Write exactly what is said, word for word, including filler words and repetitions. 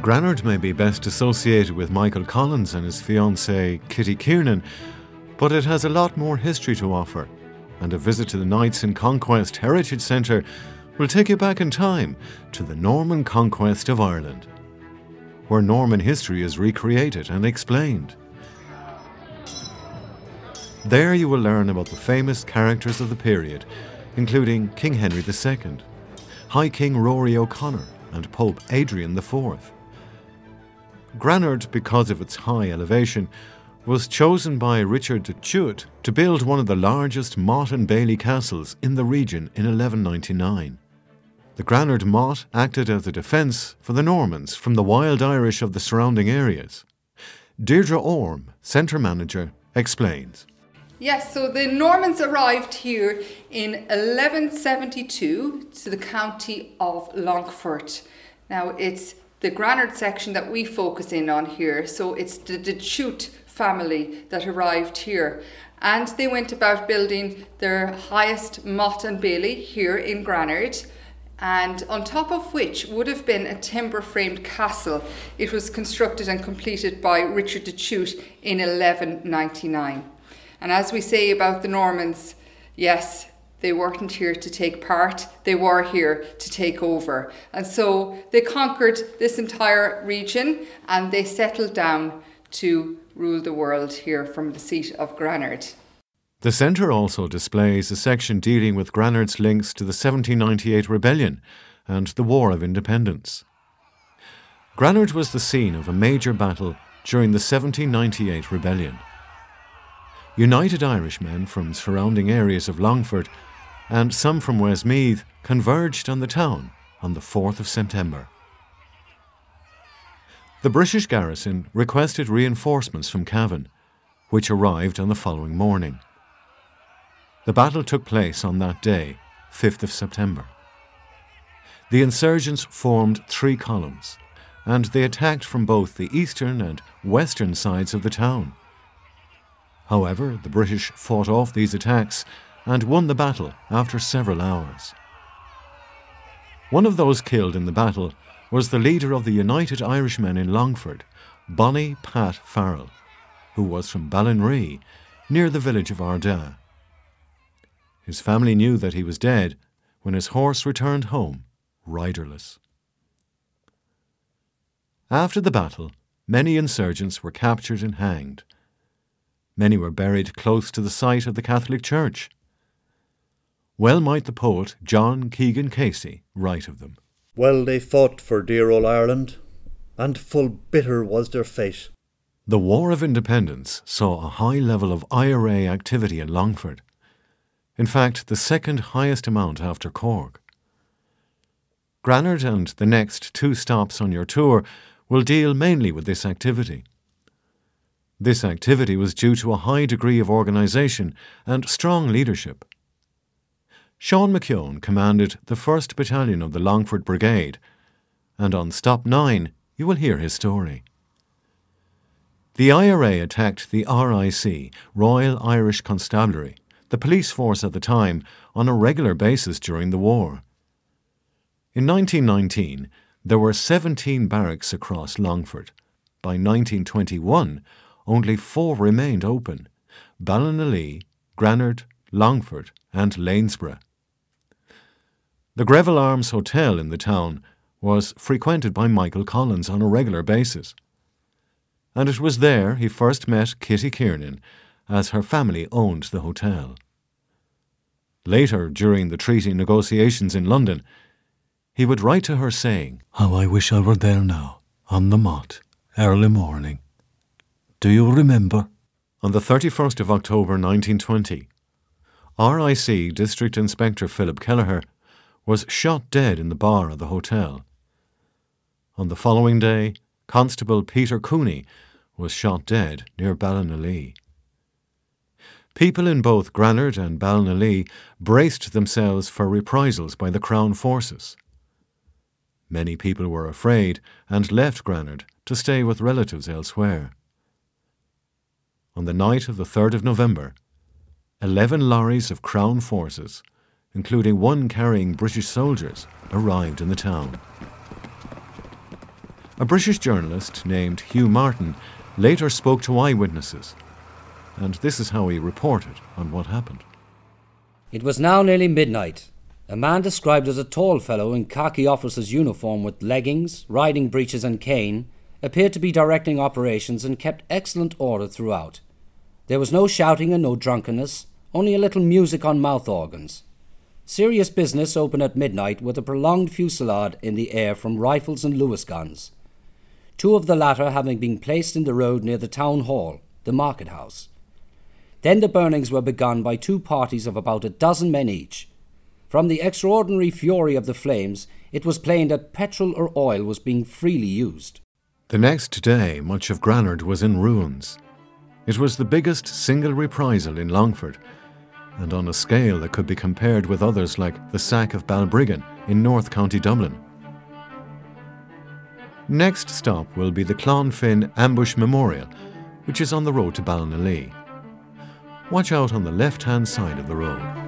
Granard may be best associated with Michael Collins and his fiancée Kitty Kiernan, but it has a lot more history to offer, and a visit to the Knights in Conquest Heritage Centre will take you back in time to the Norman conquest of Ireland, where Norman history is recreated and explained. There you will learn about the famous characters of the period, including King Henry the Second, High King Rory O'Connor and Pope Adrian the Fourth. Granard, because of its high elevation, was chosen by Richard de Thuit to build one of the largest motte and bailey castles in the region in eleven ninety-nine. The Granard motte acted as a defence for the Normans from the wild Irish of the surrounding areas. Deirdre Orme, centre manager, explains. Yes, so the Normans arrived here in eleven seventy-two to the county of Longford. Now it's the Granard section that we focus in on here, so it's the de Thuit family that arrived here. And they went about building their highest motte and bailey here in Granard, and on top of which would have been a timber-framed castle. It was constructed and completed by Richard de Thuit in eleven ninety-nine. And as we say about the Normans, yes, they weren't here to take part, they were here to take over. And so they conquered this entire region and they settled down to rule the world here from the seat of Granard. The centre also displays a section dealing with Granard's links to the seventeen ninety-eight rebellion and the War of Independence. Granard was the scene of a major battle during the seventeen ninety-eight rebellion. United Irishmen from surrounding areas of Longford and some from Westmeath converged on the town on the fourth of September. The British garrison requested reinforcements from Cavan, which arrived on the following morning. The battle took place on that day, fifth of September. The insurgents formed three columns, and they attacked from both the eastern and western sides of the town. However, the British fought off these attacks and won the battle after several hours. One of those killed in the battle was the leader of the United Irishmen in Longford, Bonnie Pat Farrell, who was from Ballinree, near the village of Ardagh. His family knew that he was dead when his horse returned home, riderless. After the battle, many insurgents were captured and hanged. Many were buried close to the site of the Catholic Church. Well might the poet John Keegan Casey write of them. Well they fought for dear old Ireland, and full bitter was their fate. The War of Independence saw a high level of I R A activity in Longford. In fact, the second highest amount after Cork. Granard and the next two stops on your tour will deal mainly with this activity. This activity was due to a high degree of organisation and strong leadership. Sean McKeown commanded the first Battalion of the Longford Brigade, and on Stop nine you will hear his story. The I R A attacked the R I C, Royal Irish Constabulary, the police force at the time, on a regular basis during the war. In nineteen nineteen, there were seventeen barracks across Longford. By nineteen twenty-one, only four remained open: Ballinallee, Granard, Longford and Lanesborough. The Greville Arms Hotel in the town was frequented by Michael Collins on a regular basis, and it was there he first met Kitty Kiernan, as her family owned the hotel. Later, during the treaty negotiations in London, he would write to her saying, "How I wish I were there now, on the motte, early morning. Do you remember?" On the thirty-first of October nineteen twenty, R I C District Inspector Philip Kelleher was shot dead in the bar of the hotel. On the following day, Constable Peter Cooney was shot dead near Ballinallee. People in both Granard and Ballinallee braced themselves for reprisals by the Crown forces. Many people were afraid and left Granard to stay with relatives elsewhere. On the night of the third of November, eleven lorries of Crown forces, including one carrying British soldiers, arrived in the town. A British journalist named Hugh Martin later spoke to eyewitnesses, and this is how he reported on what happened. It was now nearly midnight. A man described as a tall fellow in khaki officer's uniform with leggings, riding breeches and cane appeared to be directing operations and kept excellent order throughout. There was no shouting and no drunkenness, only a little music on mouth organs. Serious business opened at midnight with a prolonged fusillade in the air from rifles and Lewis guns, two of the latter having been placed in the road near the town hall, the market house. Then the burnings were begun by two parties of about a dozen men each. From the extraordinary fury of the flames, it was plain that petrol or oil was being freely used. The next day, much of Granard was in ruins. It was the biggest single reprisal in Longford, and on a scale that could be compared with others like the sack of Balbriggan in North County Dublin. Next stop will be the Clonfin Ambush Memorial, which is on the road to Ballinallee. Watch out on the left-hand side of the road.